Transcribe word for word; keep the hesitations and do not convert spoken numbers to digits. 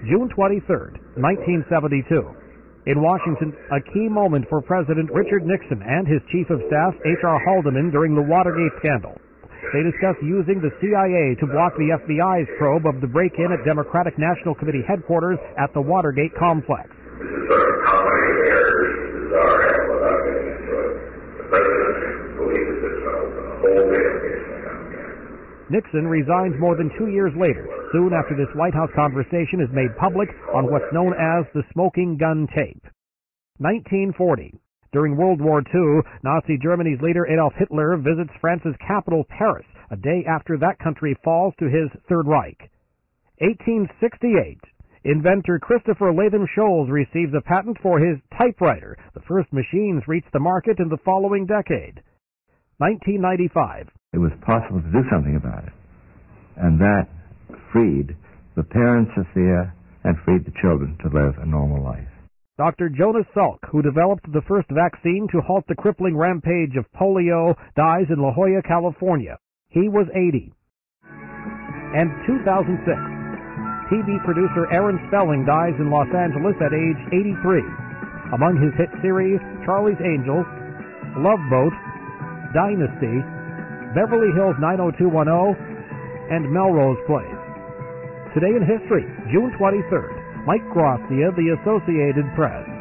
June twenty-third, nineteen seventy-two. In Washington, a key moment for President Richard Nixon and his Chief of Staff, H R Haldeman, during the Watergate scandal. They discussed using the C I A to block the F B I's probe of the break-in at Democratic National Committee headquarters at the Watergate complex. This is sort of how many errors is our act without getting into it. The President believes that this will open a whole investigation again. Nixon resigns more than two years later, soon after this White House conversation is made public on what's known as the smoking gun tape. nineteen forty. During World War Two, Nazi Germany's leader Adolf Hitler visits France's capital, Paris, a day after that country falls to his Third Reich. eighteen sixty-eight. Inventor Christopher Latham-Scholes receives a patent for his typewriter. The first machines reached the market in the following decade. nineteen ninety-five. It was possible to do something about it. And that freed the parents of fear and freed the children to live a normal life. Doctor Jonas Salk, who developed the first vaccine to halt the crippling rampage of polio, dies in La Jolla, California. He was eighty. And two thousand six. T V producer Aaron Spelling dies in Los Angeles at age eighty-three. Among his hit series, Charlie's Angels, Love Boat, Dynasty, Beverly Hills nine oh two one oh, and Melrose Place. Today in History, June twenty-third. Mike Grossia, The Associated Press.